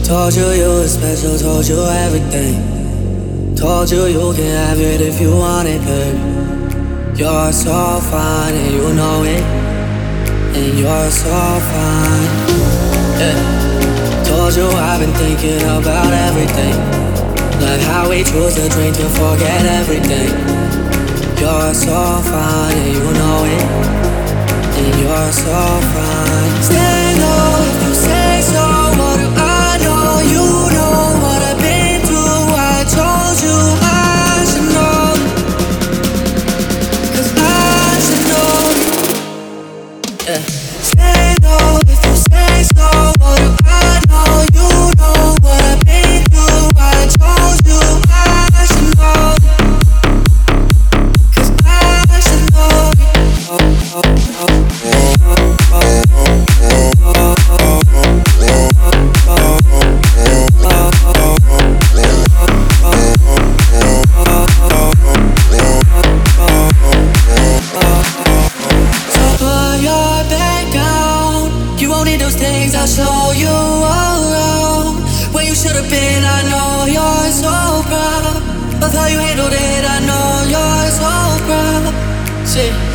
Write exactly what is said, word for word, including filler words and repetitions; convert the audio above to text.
Told you you were special, told you everything. Told you you can have it if you want it, babe. You're so fine and you know it. And you're so fine, yeah. Told you I've been thinking about everything. Like how we choose to drink to forget everything. You're so fine and you know it. And you're so fine. Stay low if you say so. What do I know? You know what I've been through. I told you I should know. Cause I should know, yeah. Stay low if you say so. What do I know? You know what I've been through. I told you I should know. Cause I should know. Oh, oh, oh, oh, oh, I'll show you around where you should have been. I know you're so proud of how you handled it. I know you're so proud. Shit.